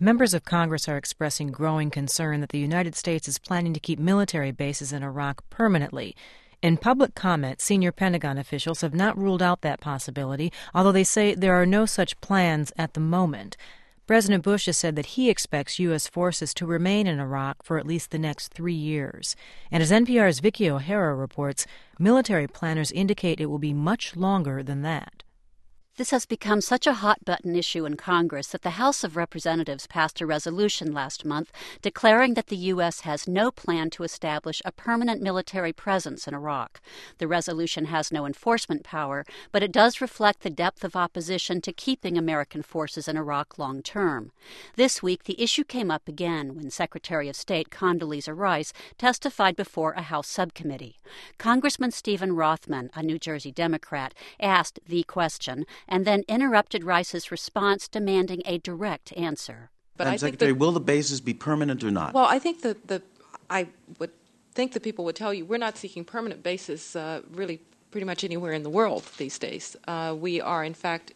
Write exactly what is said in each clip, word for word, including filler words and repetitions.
Members of Congress are expressing growing concern that the United States is planning to keep military bases in Iraq permanently. In public comment, senior Pentagon officials have not ruled out that possibility, although they say there are no such plans at the moment. President Bush has said that he expects U S forces to remain in Iraq for at least the next three years. And as N P R's Vicky O'Hara reports, military planners indicate it will be much longer than that. This has become such a hot-button issue in Congress that the House of Representatives passed a resolution last month declaring that the U S has no plan to establish a permanent military presence in Iraq. The resolution has no enforcement power, but it does reflect the depth of opposition to keeping American forces in Iraq long-term. This week, the issue came up again when Secretary of State Condoleezza Rice testified before a House subcommittee. Congressman Stephen Rothman, a New Jersey Democrat, asked the question and then interrupted Rice's response, demanding a direct answer. But Madam Secretary, the, will the bases be permanent or not? Well, I think the, the I would think that people would tell you we're not seeking permanent bases uh, really pretty much anywhere in the world these days. Uh, we are, in fact,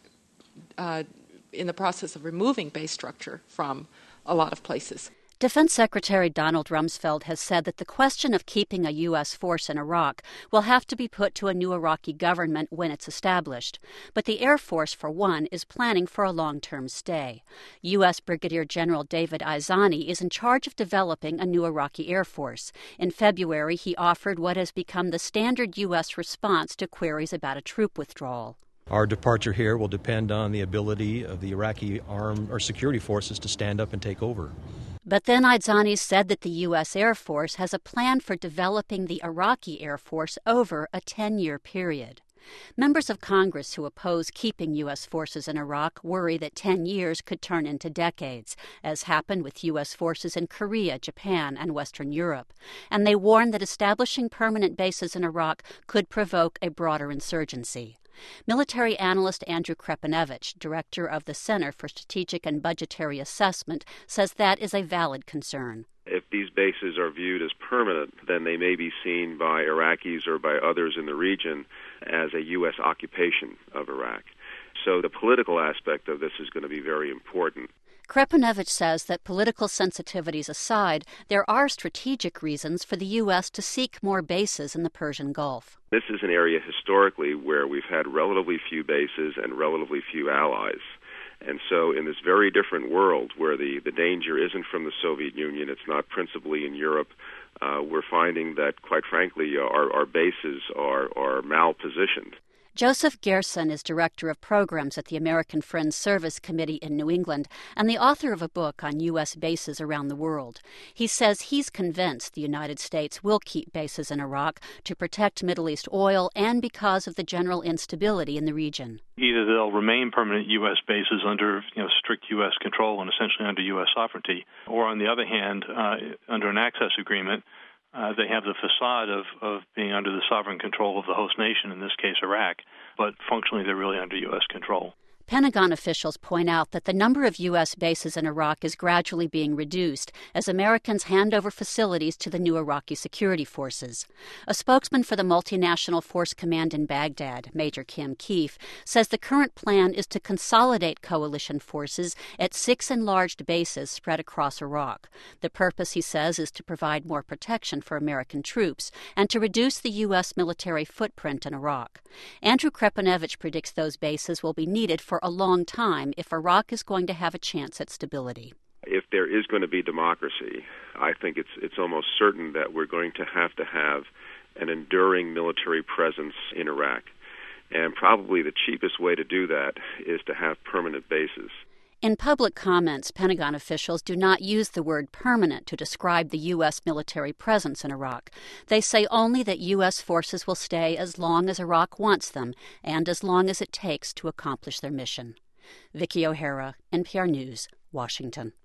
uh, in the process of removing base structure from a lot of places. Defense Secretary Donald Rumsfeld has said that the question of keeping a U S force in Iraq will have to be put to a new Iraqi government when it's established. But the Air Force, for one, is planning for a long-term stay. U S Brigadier General David Izani is in charge of developing a new Iraqi Air Force. In February, he offered what has become the standard U S response to queries about a troop withdrawal. Our departure here will depend on the ability of the Iraqi armed or security forces to stand up and take over. But then Izani said that the U S Air Force has a plan for developing the Iraqi Air Force over a ten-year period. Members of Congress who oppose keeping U S forces in Iraq worry that ten years could turn into decades, as happened with U S forces in Korea, Japan, and Western Europe. And they warn that establishing permanent bases in Iraq could provoke a broader insurgency. Military analyst Andrew Krepinevich, director of the Center for Strategic and Budgetary Assessment, says that is a valid concern. If these bases are viewed as permanent, then they may be seen by Iraqis or by others in the region as a U S occupation of Iraq. So the political aspect of this is going to be very important. Krepinevich says that political sensitivities aside, there are strategic reasons for the U S to seek more bases in the Persian Gulf. This is an area historically where we've had relatively few bases and relatively few allies. And so in this very different world where the, the danger isn't from the Soviet Union, it's not principally in Europe, uh, we're finding that, quite frankly, our, our bases are, are malpositioned. Joseph Gerson is director of programs at the American Friends Service Committee in New England and the author of a book on U S bases around the world. He says he's convinced the United States will keep bases in Iraq to protect Middle East oil and because of the general instability in the region. Either they'll remain permanent U S bases under you know, strict U S control and essentially under U S sovereignty, or on the other hand, uh, under an access agreement, Uh, they have the facade of, of being under the sovereign control of the host nation, in this case Iraq, but functionally they're really under U S control. Pentagon officials point out that the number of U S bases in Iraq is gradually being reduced as Americans hand over facilities to the new Iraqi security forces. A spokesman for the Multinational Force Command in Baghdad, Major Kim Keefe, says the current plan is to consolidate coalition forces at six enlarged bases spread across Iraq. The purpose, he says, is to provide more protection for American troops and to reduce the U S military footprint in Iraq. Andrew Krepinevich predicts those bases will be needed for a long time if Iraq is going to have a chance at stability. If there is going to be democracy, I think it's it's almost certain that we're going to have to have an enduring military presence in Iraq. And probably the cheapest way to do that is to have permanent bases. In public comments, Pentagon officials do not use the word permanent to describe the U S military presence in Iraq. They say only that U S forces will stay as long as Iraq wants them and as long as it takes to accomplish their mission. Vicky O'Hara, N P R News, Washington.